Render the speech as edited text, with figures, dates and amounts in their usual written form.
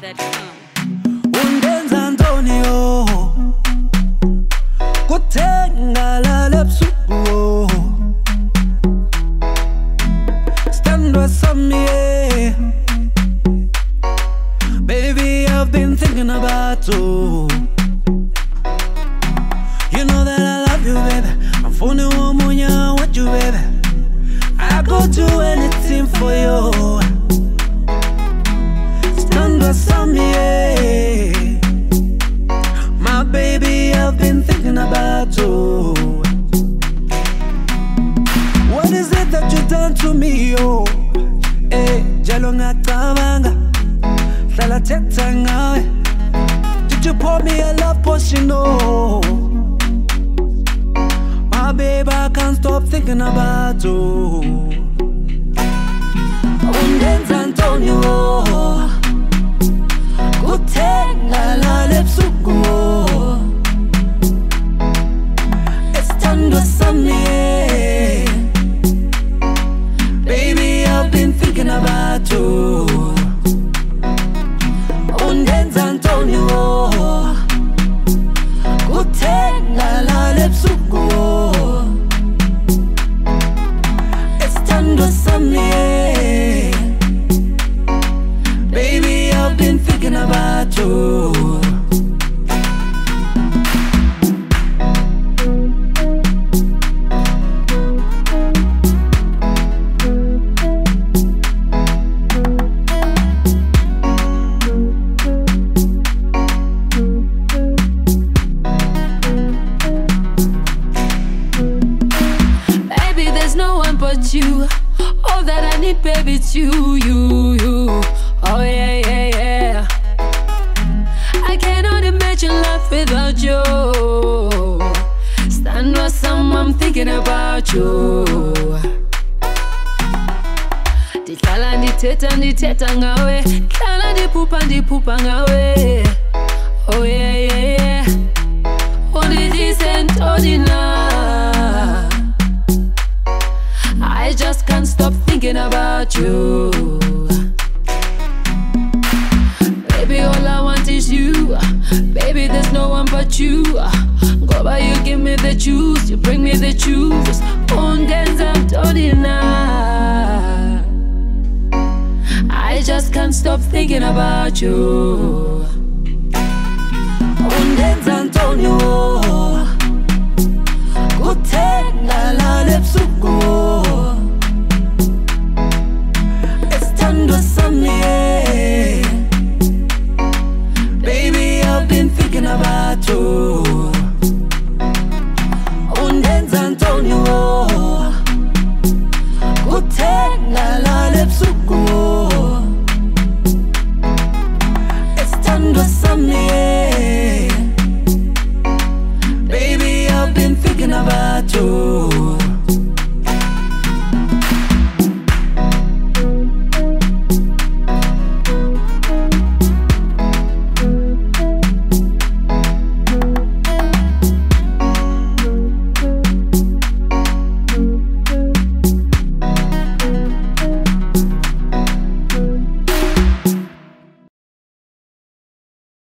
that come. Undenza Antonio kuthenga lalepsuku Standwa sami Baby, I've been thinking about you. You know that I love you, baby. I'm phoning woman, I want you, baby. I go do anything for you. Stand by some, yeah. My baby, I've been thinking about you. What is it that you done to me, oh? Eh, jalo ngacabanga, hlala thetha ngawe. Did you pour me a love potion, oh? My baby, I can't stop thinking about you. Undenza Antonio kuthenga lalepsuku Estando sami Baby, I've been thinking about you. Undenza Antonio kuthenga lalepsuku Estando sami Baby, I've been thinking about you. You, all that I need, baby, it's you. Oh yeah, yeah, yeah. I cannot imagine life without you. Stand by some, I'm thinking about you. Ndihlala ndithetha ngawe, hlala ndiphupha ngawe. Oh yeah, yeah, yeah. Decent, ordinary. I just can't stop thinking about you. Baby, all I want is you. Baby, there's no one but you. Go by, you give me the juice, you bring me the juice. Undenza Antonio. I just can't stop thinking about you. Undenza Antonio